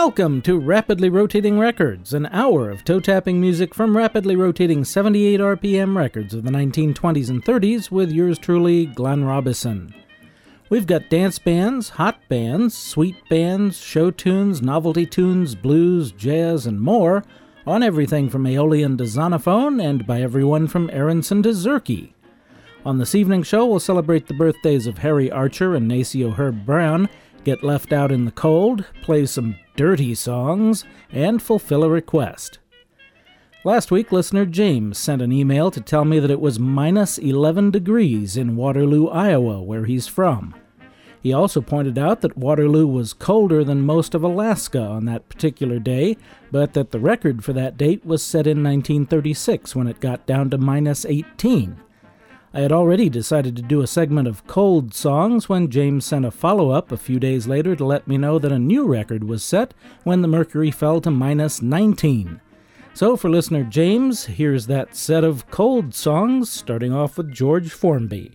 Welcome to Rapidly Rotating Records, an hour of toe-tapping music from rapidly rotating 78 RPM records of the 1920s and 30s with yours truly, Glenn Robison. We've got dance bands, hot bands, sweet bands, show tunes, novelty tunes, blues, jazz, and more on everything from Aeolian to Zonophone and by everyone from Aronson to Zerke. On this evening's show, we'll celebrate the birthdays of Harry Archer and Nacio Herb Brown, get left out in the cold, play some dirty songs, and fulfill a request. Last week, listener James sent an email to tell me that it was minus 11 degrees in Waterloo, Iowa, where he's from. He also pointed out that Waterloo was colder than most of Alaska on that particular day, but that the record for that date was set in 1936 when it got down to minus 18. I had already decided to do a segment of cold songs when James sent a follow-up a few days later to let me know that a new record was set when the mercury fell to minus 19. So for listener James, here's that set of cold songs, starting off with George Formby.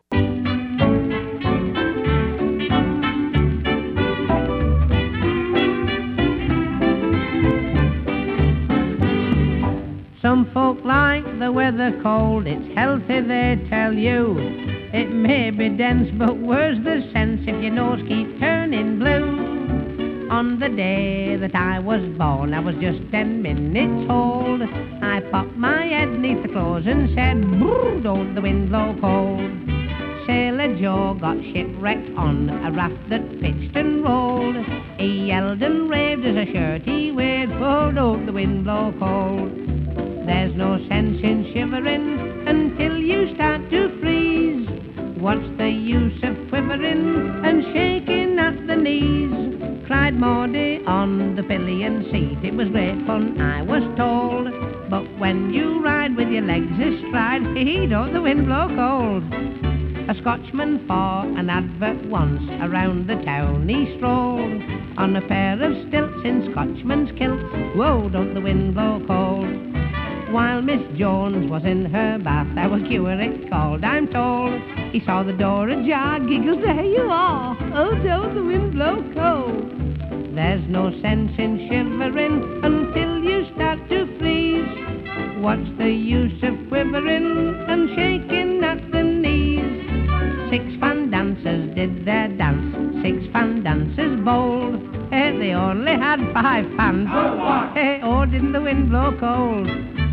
Some folk like the weather cold, it's healthy they tell you. It may be dense, but where's the sense if your nose keeps turning blue? On the day that I was born, I was just 10 minutes old. I popped my head neath the clothes and said, "Brrr, don't the wind blow cold." Sailor Joe got shipwrecked on a raft that pitched and rolled. He yelled and raved as a shirt he waved, "Oh, don't the wind blow cold." There's no sense in shivering until you start to freeze. What's the use of quivering and shaking at the knees? Cried Maudie on the pillion seat. It was great fun, I was told. But when you ride with your legs astride, don't the wind blow cold. A Scotchman for an advert once around the town he strolled on a pair of stilts in Scotchman's kilts. Whoa, don't the wind blow cold. While Miss Jones was in her bath, our curate called, I'm told. He saw the door ajar, giggled, there you are. Oh, don't the wind blow cold. There's no sense in shivering until you start to freeze. What's the use of quivering and shaking at the knees? 6 fan dancers did their dance, 6 fan dancers bold. Hey, they only had 5 fans, but hey, oh, didn't the wind blow cold?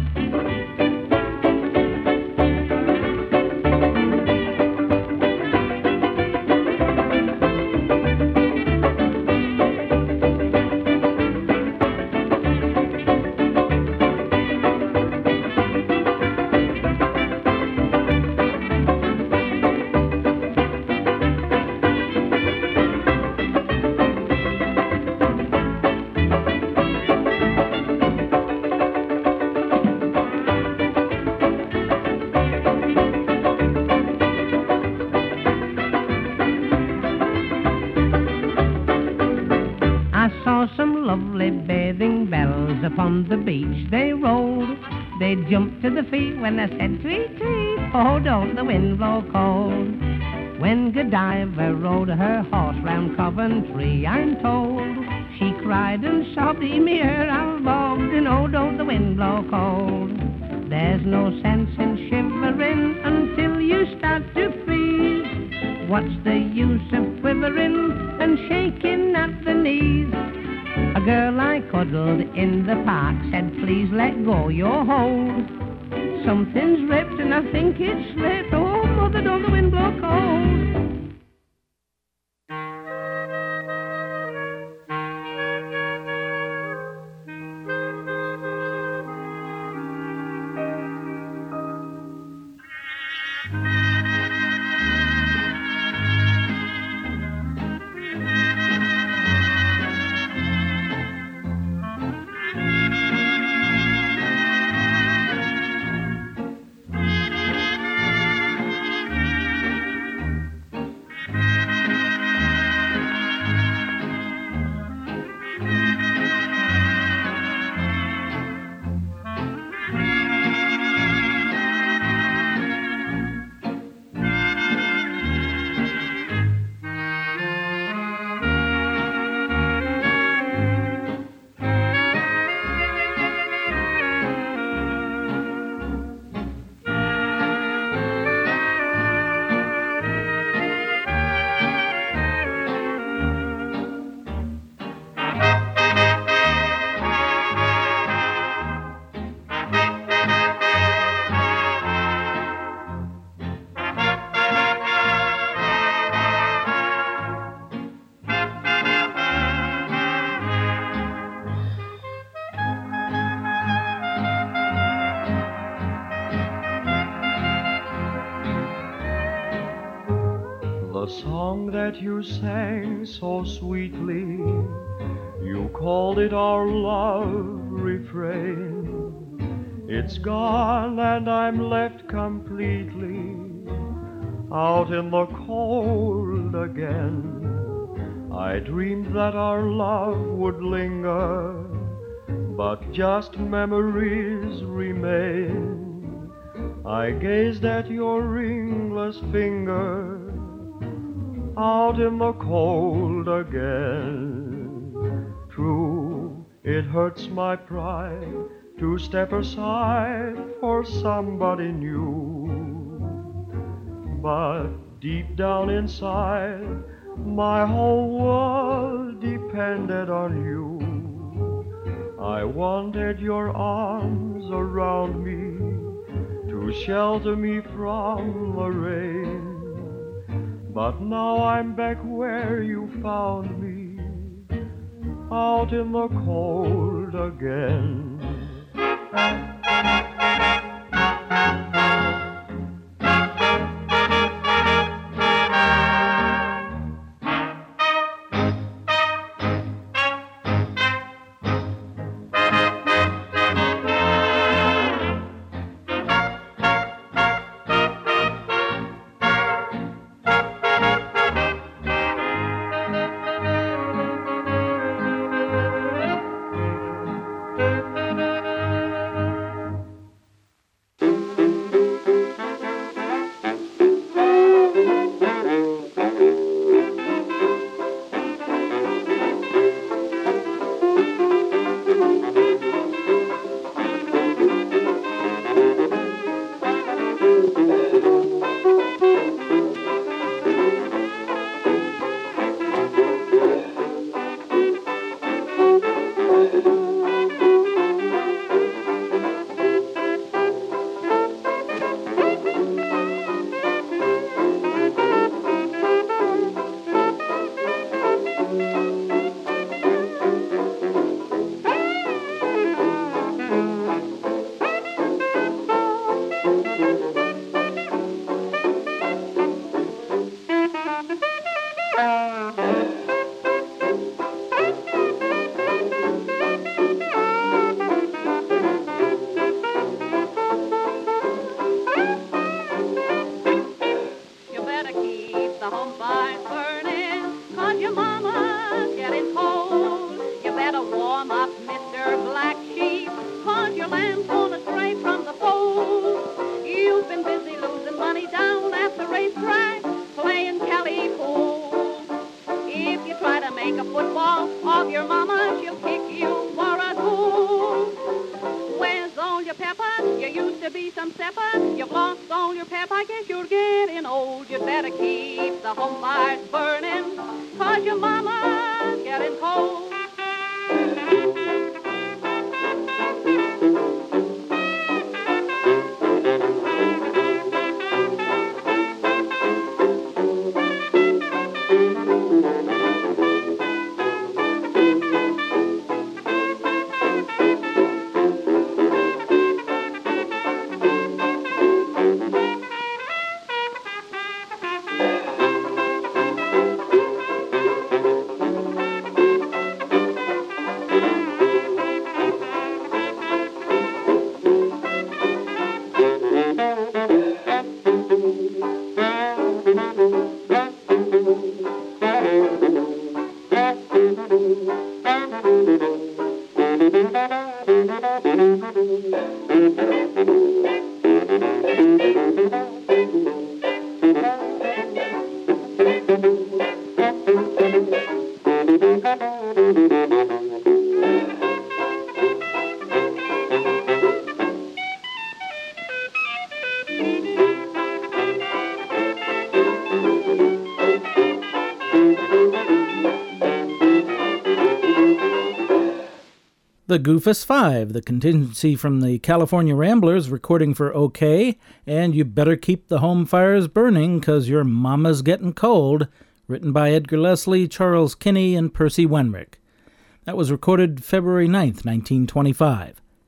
Upon the beach they rolled. They jumped to the feet when I said tweet, tweet. Oh, don't the wind blow cold. When Godiva rode her horse round Coventry, I'm told, she cried and sobbed, me her I'll bogged, and oh, don't the wind blow cold. There's no sense in shivering until you start to freeze. What's the use of quivering and shaking at the knees? A girl I cuddled in the park said, please let go your hold. Something's ripped and I think it's slipped. Oh, mother, don't the wind blow cold. song that you sang so sweetly, you called it our love refrain. It's gone and I'm left completely out in the cold again. I dreamed that our love would linger, but just memories remain. I gazed at your ringless finger out in the cold again. True, it hurts my pride to step aside for somebody new, but deep down inside, my whole world depended on you. I wanted your arms around me to shelter me from the rain. But now I'm back where you found me, out in the cold again. The Goofus Five, the contingency from the California Ramblers recording for OK, and You Better Keep the Home Fires Burning 'Cause Your Mama's Getting Cold, written by Edgar Leslie, Charles Kinney, and Percy Wenrick. That was recorded February 9th, 1925.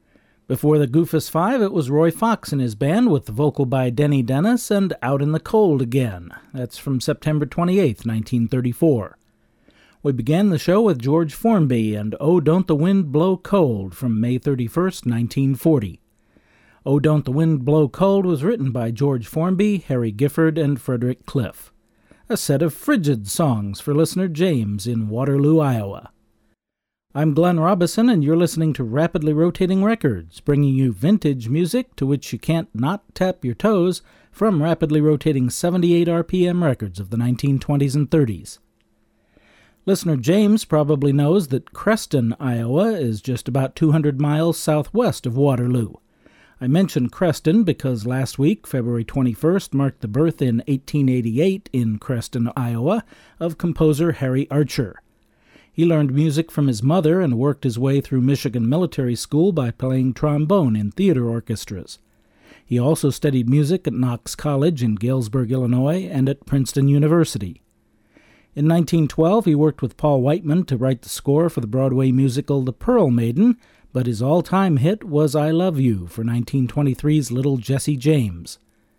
Before the Goofus Five, it was Roy Fox and his band with the vocal by Denny Dennis and Out in the Cold Again. That's from September 28, 1934. We began the show with George Formby and Oh Don't the Wind Blow Cold from May 31, 1940. Oh Don't the Wind Blow Cold was written by George Formby, Harry Gifford, and Frederick Cliff. A set of frigid songs for listener James in Waterloo, Iowa. I'm Glenn Robison, and you're listening to Rapidly Rotating Records, bringing you vintage music to which you can't not tap your toes from rapidly rotating 78 RPM records of the 1920s and 30s. Listener James probably knows that Creston, Iowa, is just about 200 miles southwest of Waterloo. I mentioned Creston because last week, February 21st, marked the birth in 1888 in Creston, Iowa, of composer Harry Archer. He learned music from his mother and worked his way through Michigan Military School by playing trombone in theater orchestras. He also studied music at Knox College in Galesburg, Illinois, and at Princeton University. In 1912, he worked with Paul Whiteman to write the score for the Broadway musical The Pearl Maiden, but his all-time hit was I Love You for 1923's Little Jesse James.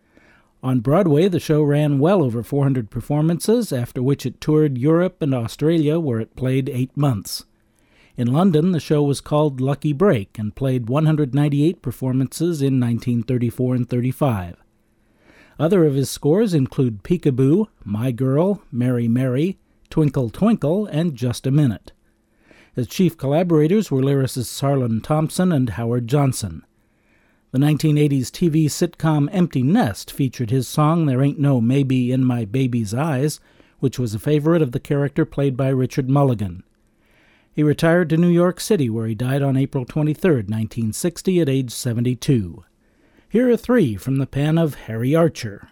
On Broadway, the show ran well over 400 performances, after which it toured Europe and Australia, where it played 8 months. In London, the show was called Lucky Break and played 198 performances in 1934 and 35. Other of his scores include Peekaboo, My Girl, Mary Mary, Twinkle Twinkle, and Just a Minute. His chief collaborators were lyricists Harlan Thompson and Howard Johnson. The 1980s TV sitcom Empty Nest featured his song There Ain't No Maybe in My Baby's Eyes, which was a favorite of the character played by Richard Mulligan. He retired to New York City, where he died on April 23, 1960, at age 72. Here are 3 from the pen of Harry Archer.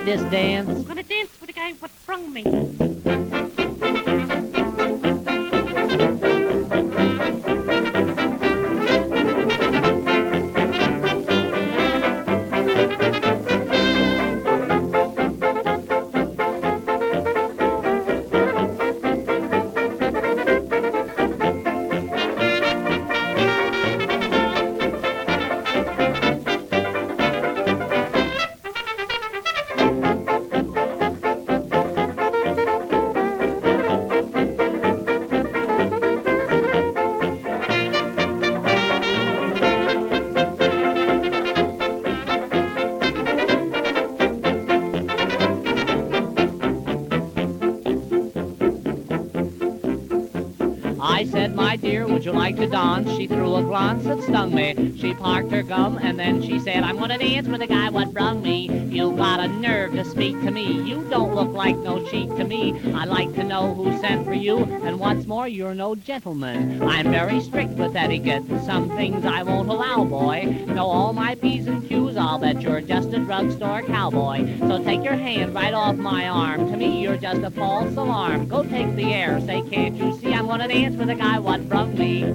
like this dance? I'm gonna dance with the guy what brung me. I said, my dear, would you like to dance? She threw a glance that stung me. She parked her gum and then she said, I'm gonna dance with the guy what brung me. You got a nerve to speak to me. You don't look like no cheat to me. I like to know who sent for you, and what's more, you're no gentleman. I'm very strict with etiquette. Some things I won't allow, boy. Know all my P's and Q's, I'll bet you're just a drugstore cowboy. So take your hand right off my arm. To me, you're just a false alarm. Go take the air, say, can't you see I'm gonna dance with the guy what brung me.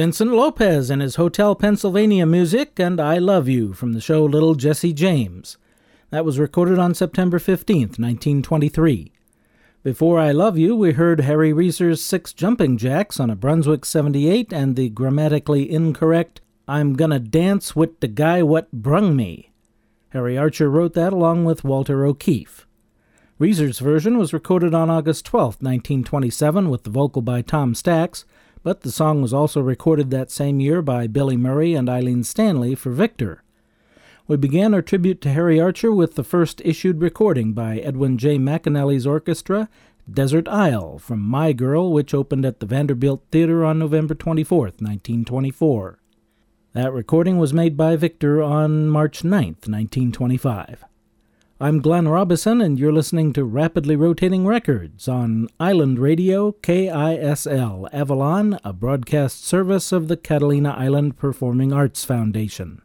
Vincent Lopez and his Hotel Pennsylvania music and I Love You from the show Little Jesse James. That was recorded on September 15th, 1923. Before I Love You, we heard Harry Reeser's Six Jumping Jacks on a Brunswick 78 and the grammatically incorrect I'm Gonna Dance Wit the Guy What Brung Me. Harry Archer wrote that along with Walter O'Keefe. Reeser's version was recorded on August 12, 1927, with the vocal by Tom Stax, but the song was also recorded that same year by Billy Murray and Eileen Stanley for Victor. We began our tribute to Harry Archer with the first issued recording by Edwin J. McAnally's orchestra, Desert Isle, from My Girl, which opened at the Vanderbilt Theater on November 24, 1924. That recording was made by Victor on March 9, 1925. I'm Glenn Robison, and you're listening to Rapidly Rotating Records on Island Radio, KISL, Avalon, a broadcast service of the Catalina Island Performing Arts Foundation.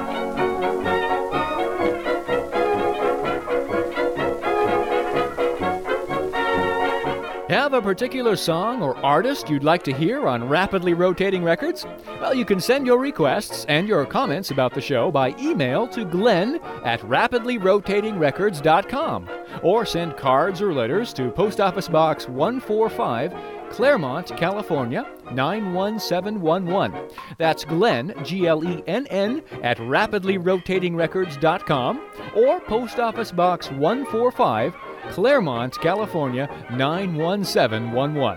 Have a particular song or artist you'd like to hear on Rapidly Rotating Records? Well, you can send your requests and your comments about the show by email to glenn@rapidlyrotatingrecords.com or send cards or letters to Post Office Box 145, Claremont, California, 91711. That's Glenn, Glenn, at rapidlyrotatingrecords.com or Post Office Box 145, Claremont, California, 91711.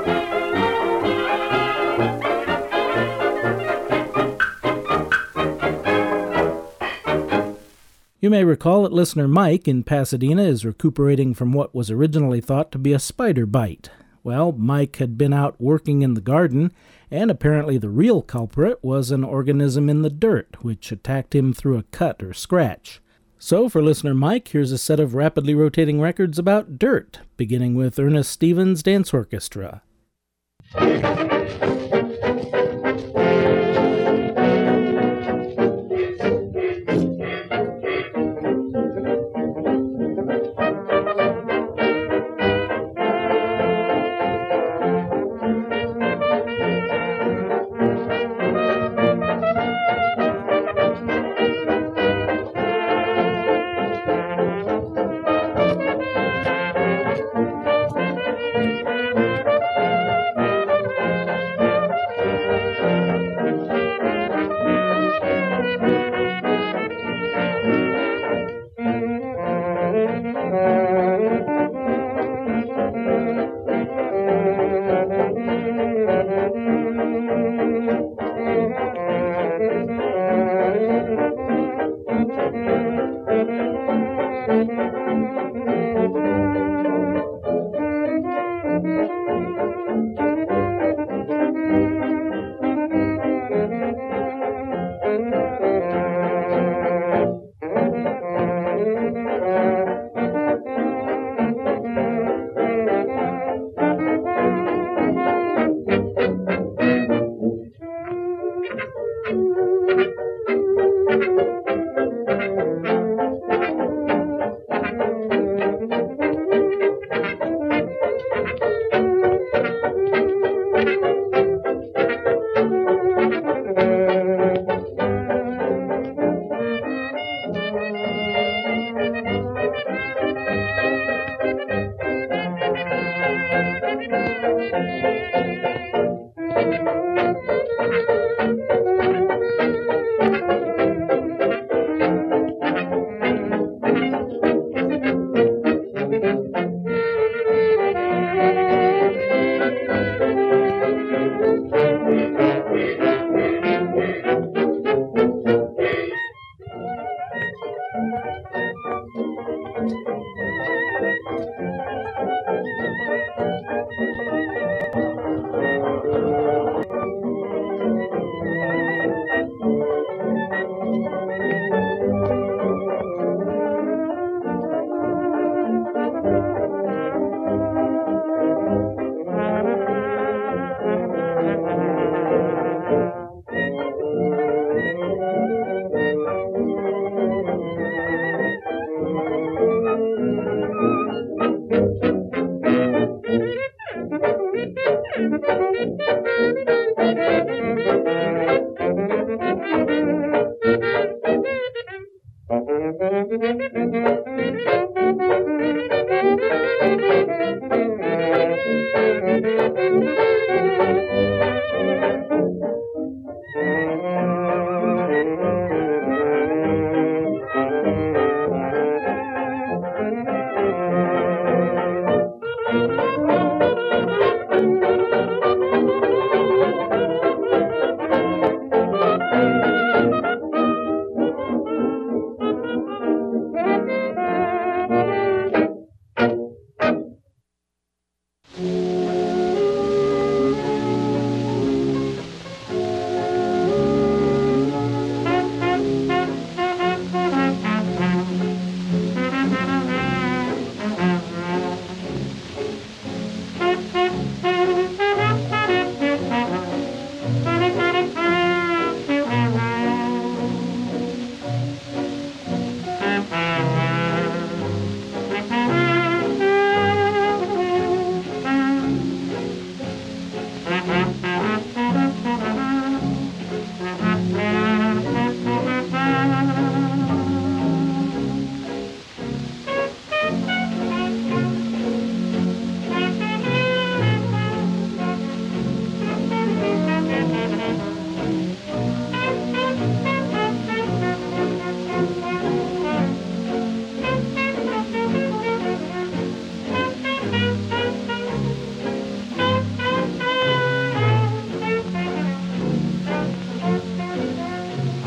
You may recall that listener Mike in Pasadena is recuperating from what was originally thought to be a spider bite. Well, Mike had been out working in the garden, and apparently the real culprit was an organism in the dirt, which attacked him through a cut or scratch. So, for listener Mike, here's a set of rapidly rotating records about dirt, beginning with Ernest Stevens Dance Orchestra.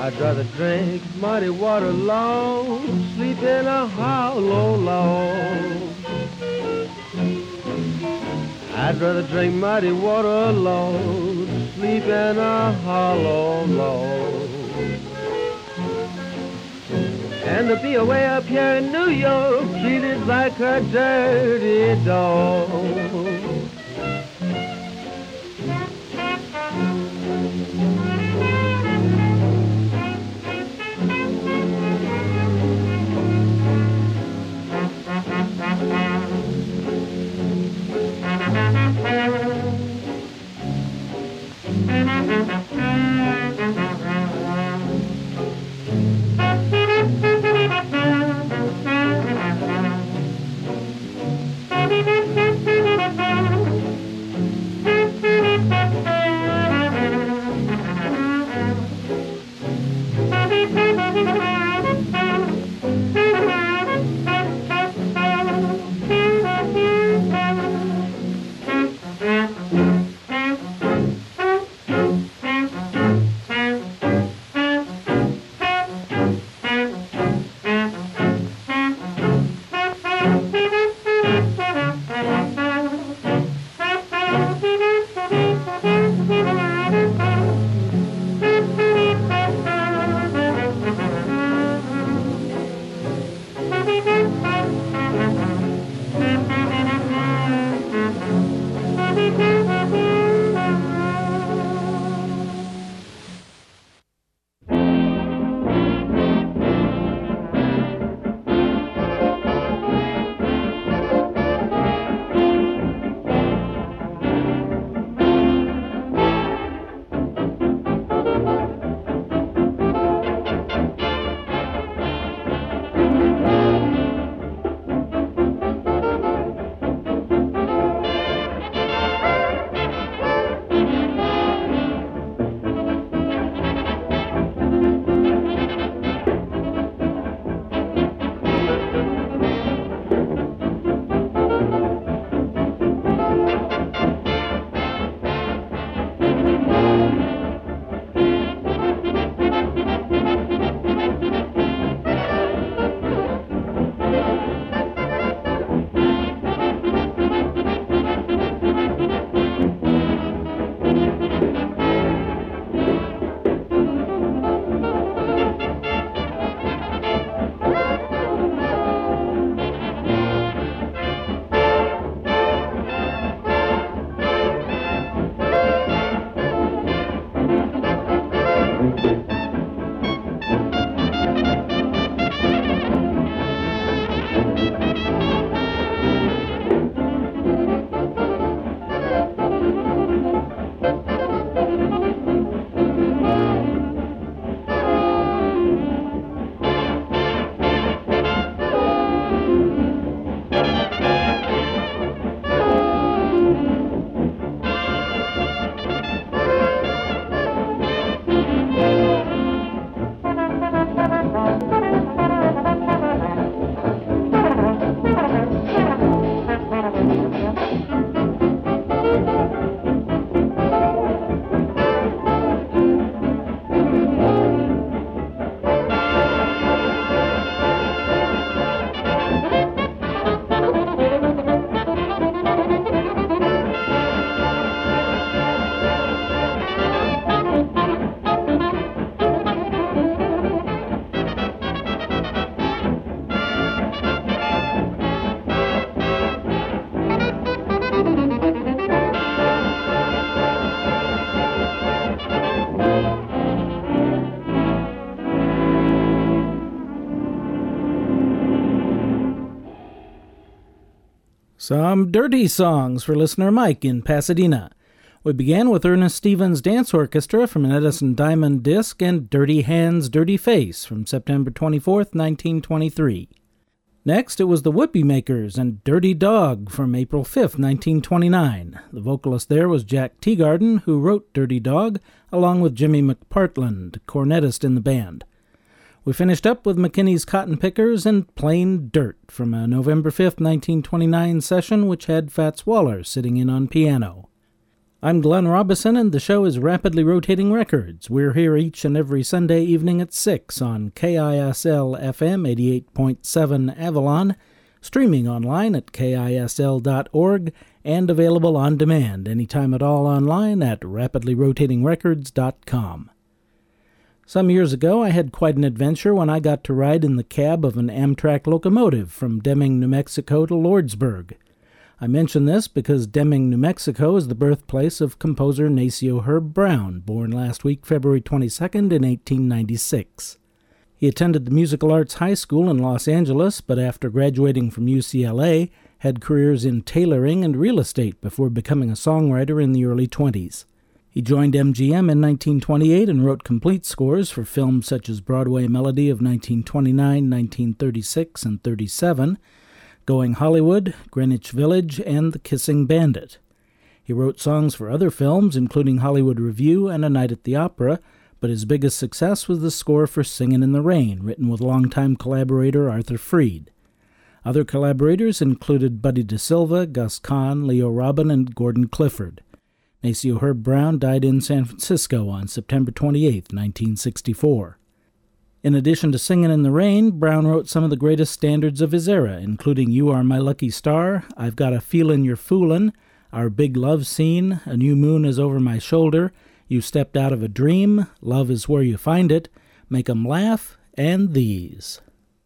I'd rather drink muddy water alone, sleep in a hollow log. I'd rather drink muddy water alone, sleep in a hollow log. And to be away up here in New York, treated like a dirty dog. Some dirty songs for listener Mike in Pasadena. We began with Ernest Stevens Dance Orchestra from an Edison Diamond disc and Dirty Hands, Dirty Face from September 24th, 1923. Next, it was the Whoopie Makers and Dirty Dog from April 5th, 1929. The vocalist there was Jack Teagarden, who wrote Dirty Dog, along with Jimmy McPartland, cornetist in the band. We finished up with McKinney's Cotton Pickers and Plain Dirt from a November 5th, 1929 session which had Fats Waller sitting in on piano. I'm Glenn Robison, and the show is Rapidly Rotating Records. We're here each and every Sunday evening at 6 on KISL-FM 88.7 Avalon, streaming online at KISL.org, and available on demand anytime at all online at rapidlyrotatingrecords.com. Some years ago, I had quite an adventure when I got to ride in the cab of an Amtrak locomotive from Deming, New Mexico to Lordsburg. I mention this because Deming, New Mexico is the birthplace of composer Nacio Herb Brown, born last week, February 22nd in 1896. He attended the Musical Arts High School in Los Angeles, but after graduating from UCLA, had careers in tailoring and real estate before becoming a songwriter in the early 20s. He joined MGM in 1928 and wrote complete scores for films such as Broadway Melody of 1929, 1936, and 37, Going Hollywood, Greenwich Village, and The Kissing Bandit. He wrote songs for other films, including Hollywood Review and A Night at the Opera, but his biggest success was the score for Singin' in the Rain, written with longtime collaborator Arthur Freed. Other collaborators included Buddy DeSilva, Gus Kahn, Leo Robin, and Gordon Clifford. Nacio Herb Brown died in San Francisco on September 28, 1964. In addition to Singin' in the Rain, Brown wrote some of the greatest standards of his era, including You Are My Lucky Star, I've Got a Feelin' You're Foolin', Our Big Love Scene, A New Moon Is Over My Shoulder, You Stepped Out of a Dream, Love Is Where You Find It, Make 'Em Laugh, and these.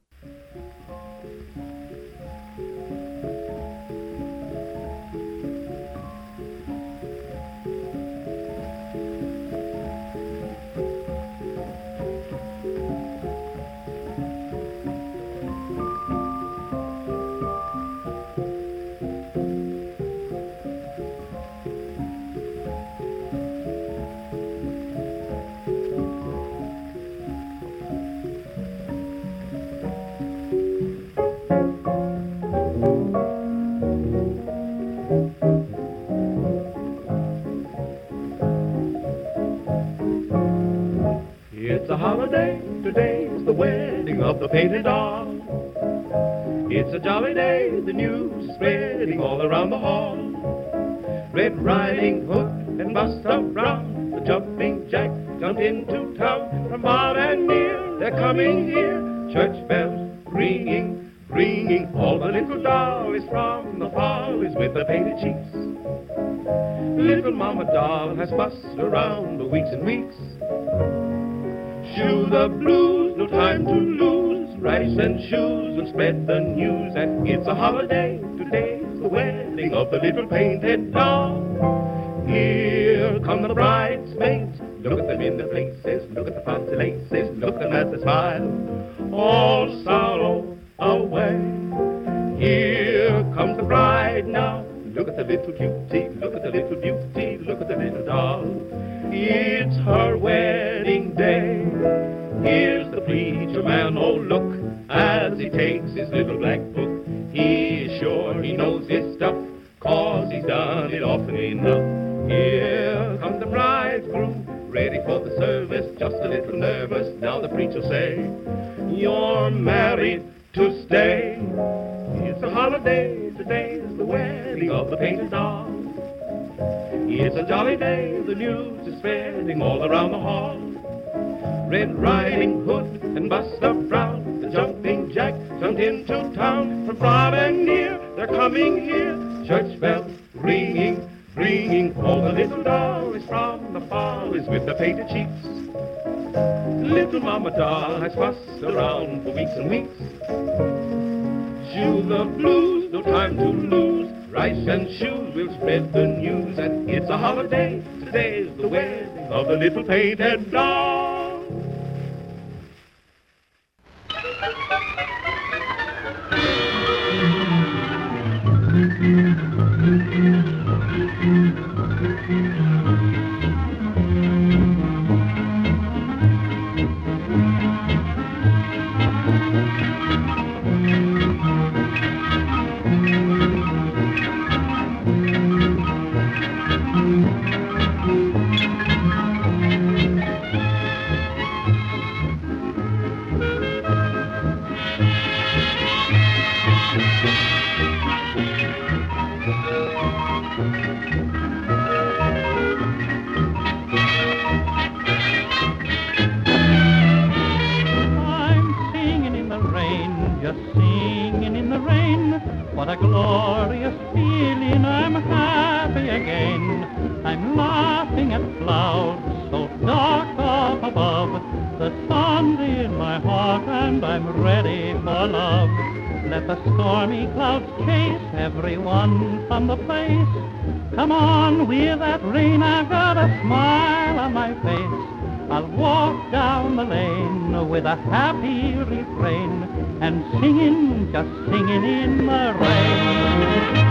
It's a holiday, today's the wedding of the painted doll. It's a jolly day, the news is spreading all around the hall. Red Riding Hood and Buster Brown, the jumping jack, jumped into town. From far and near, they're coming here, church bells ringing, ringing. All the little dollies from the follies with the painted cheeks. Little Mama Doll has fussed around for weeks and weeks. Shoe the blues, no time to lose. Rice and shoes will spread the news that it's a holiday. Today's the wedding of the little painted doll. Here come the bridesmaids. Look at them in their places. Look at the fancy laces. Look at them as they smile. All sorrow away. Here comes the bride now. Look at the little cutie. Look at the little beauty. Look at the little doll. It's her wedding day. Here's the preacher man, oh look, as he takes his little black book. He's sure he knows his stuff, 'cause he's done it often enough. Here comes the bridegroom, ready for the service, just a little nervous. Now the preacher say, you're married to stay. It's a holiday, today's the wedding of the painted doll. It's a jolly day, the news is spreading all around the hall. Red Riding Hood and Buster Brown, the jumping jack, jumped into town. From far and near, they're coming here, church bells ringing, ringing. All the little dollies from the follies with the painted cheeks. Little Mama Doll has fussed around for weeks and weeks. Shoe the blues, no time to lose. Rice and shoes will spread the news that it's a holiday. Today's the wedding of the little painted doll. I'm ready for love. Let the stormy clouds chase everyone from the place. Come on, with that rain, I've got a smile on my face. I'll walk down the lane with a happy refrain and singing, just singing in the rain.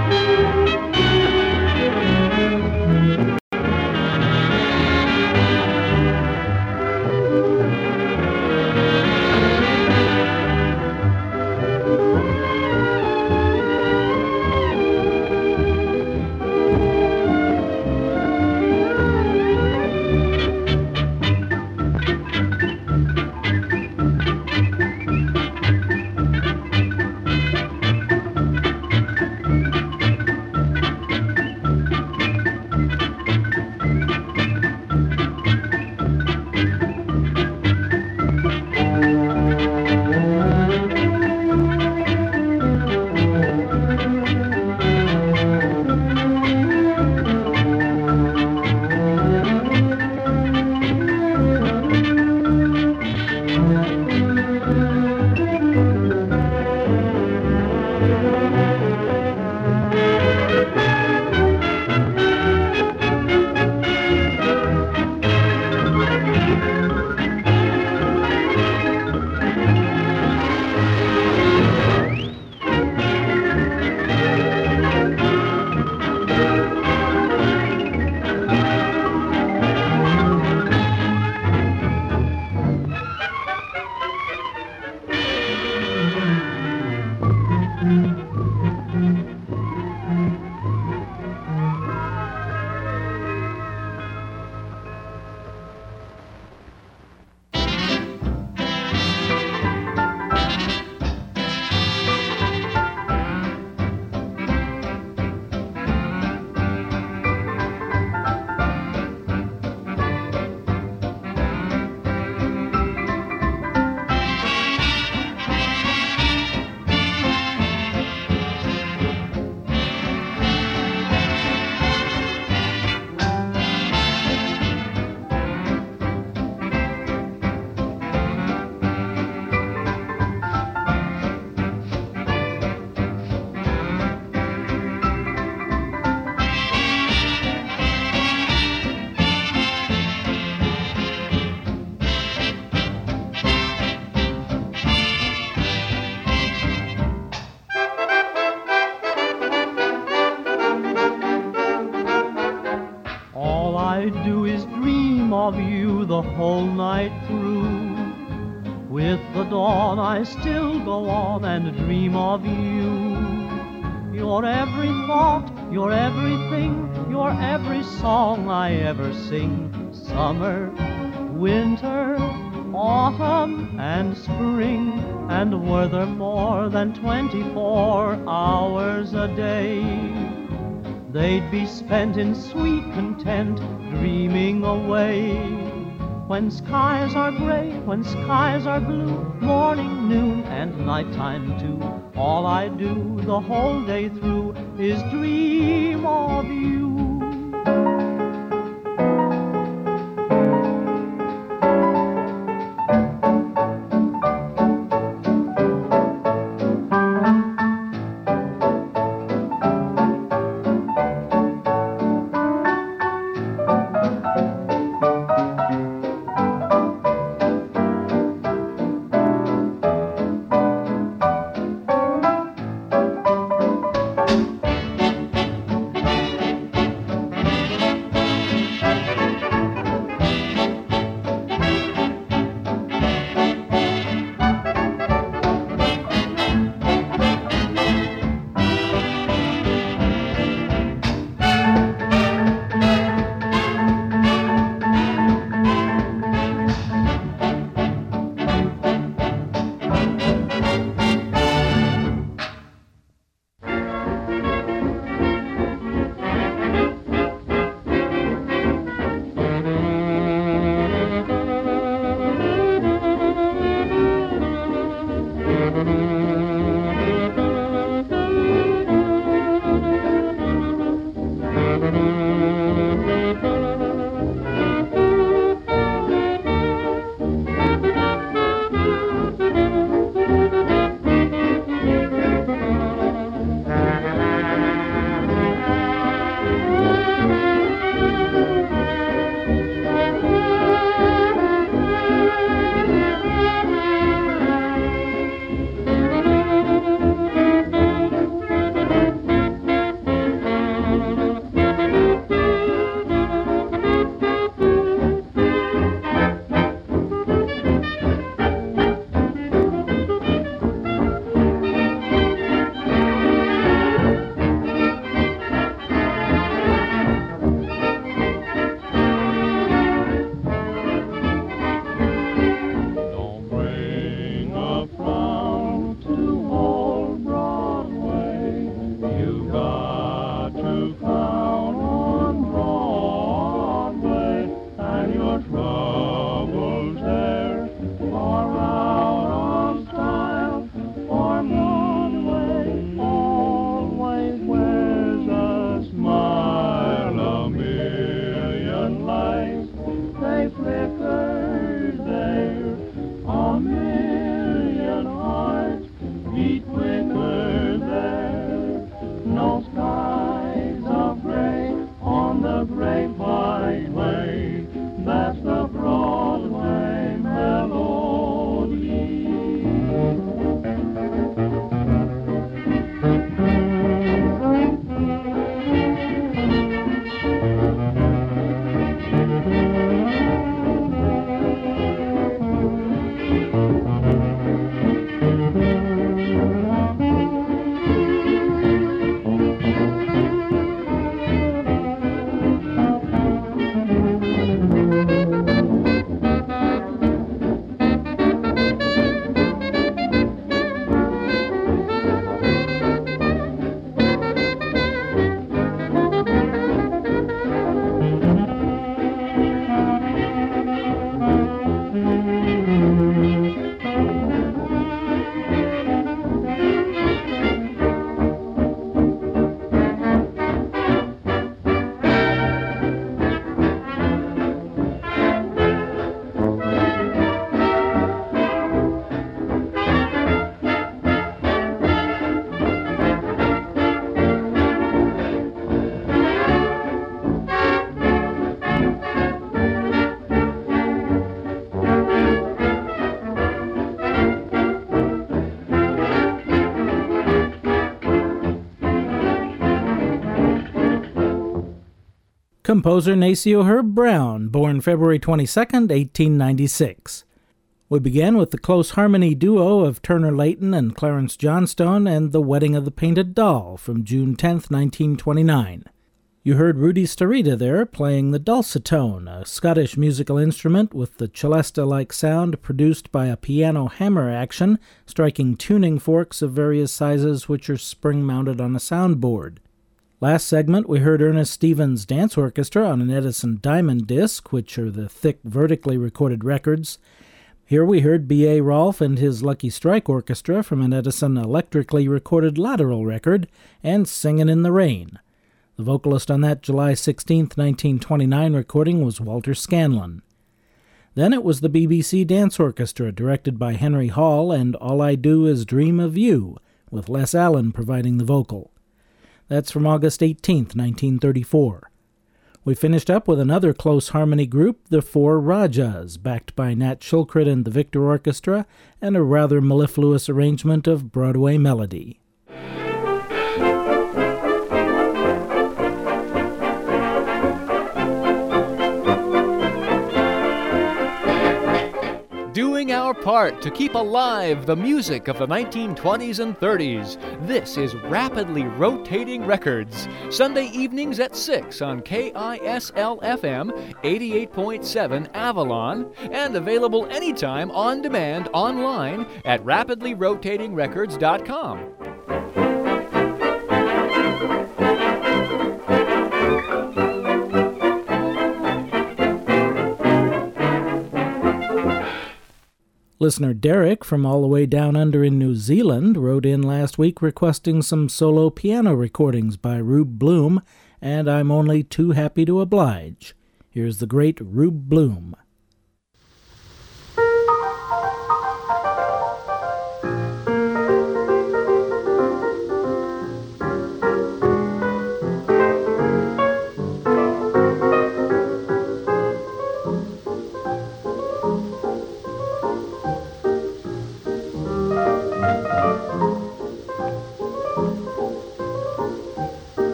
The whole night through. With the dawn I still go on and dream of you. You're every thought, you're everything, you're every song I ever sing. Summer, winter, autumn and spring. And were there more than 24 hours a day, they'd be spent in sweet content, dreaming away. When skies are gray, when skies are blue, morning, noon, and nighttime too, all I do the whole day through is dream of you. bickers there. A million hearts beat quicker there. No skies of gray on the grapevine way. That's the Broadway melody. Composer Nacio Herb Brown, born February 22, 1896. We began with the close harmony duo of Turner Layton and Clarence Johnstone and The Wedding of the Painted Doll from June 10, 1929. You heard Rudy Starita there playing the dulcitone, a Scottish musical instrument with the celesta-like sound produced by a piano hammer action striking tuning forks of various sizes which are spring-mounted on a soundboard. Last segment, we heard Ernest Stevens' Dance Orchestra on an Edison Diamond disc, which are the thick, vertically recorded records. Here we heard B.A. Rolfe and his Lucky Strike Orchestra from an Edison electrically recorded lateral record, and Singin' in the Rain. The vocalist on that July 16, 1929 recording was Walter Scanlon. Then it was the BBC Dance Orchestra, directed by Henry Hall, and All I Do Is Dream of You, with Les Allen providing the vocal. That's from August 18, 1934. We finished up with another close harmony group, the Four Rajas, backed by Nat Shilkret and the Victor Orchestra, and a rather mellifluous arrangement of Broadway melody. Doing our part to keep alive the music of the 1920s and 30s. This is Rapidly Rotating Records, Sunday evenings at 6 on KISL-FM 88.7 Avalon, and available anytime on demand online at rapidlyrotatingrecords.com. Listener Derek from all the way down under in New Zealand wrote in last week requesting some solo piano recordings by Rube Bloom, and I'm only too happy to oblige. Here's the great Rube Bloom.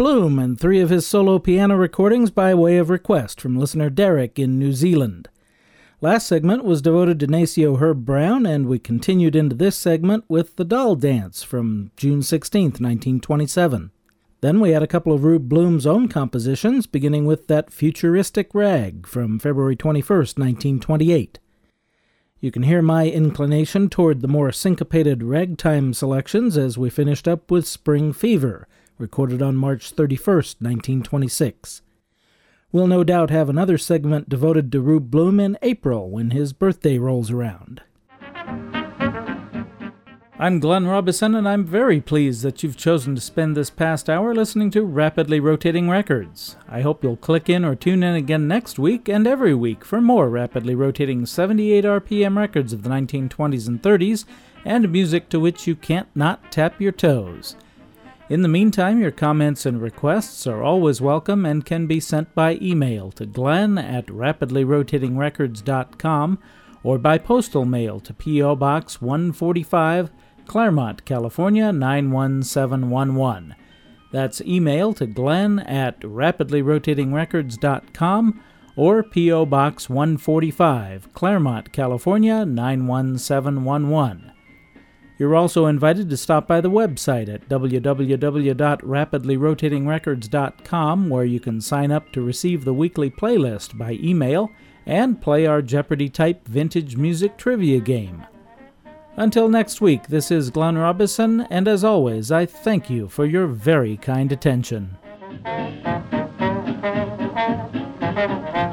Bloom and 3 of his solo piano recordings by way of request from listener Derek in New Zealand. Last segment was devoted to Nacio Herb Brown, and we continued into this segment with The Doll Dance from June 16, 1927. Then we had a couple of Rube Bloom's own compositions, beginning with that futuristic rag from February 21, 1928. You can hear my inclination toward the more syncopated ragtime selections as we finished up with Spring Fever, recorded on March 31, 1926. We'll no doubt have another segment devoted to Rube Bloom in April when his birthday rolls around. I'm Glenn Robison, and I'm very pleased that you've chosen to spend this past hour listening to Rapidly Rotating Records. I hope you'll click in or tune in again next week and every week for more rapidly rotating 78 RPM records of the 1920s and 30s and music to which you can't not tap your toes. In the meantime, your comments and requests are always welcome and can be sent by email to glenn@rapidlyrotatingrecords.com or by postal mail to P.O. Box 145, Claremont, California 91711. That's email to glenn@rapidlyrotatingrecords.com or P.O. Box 145, Claremont, California 91711. You're also invited to stop by the website at www.rapidlyrotatingrecords.com, where you can sign up to receive the weekly playlist by email and play our Jeopardy-type vintage music trivia game. Until next week, this is Glenn Robison, and as always, I thank you for your very kind attention.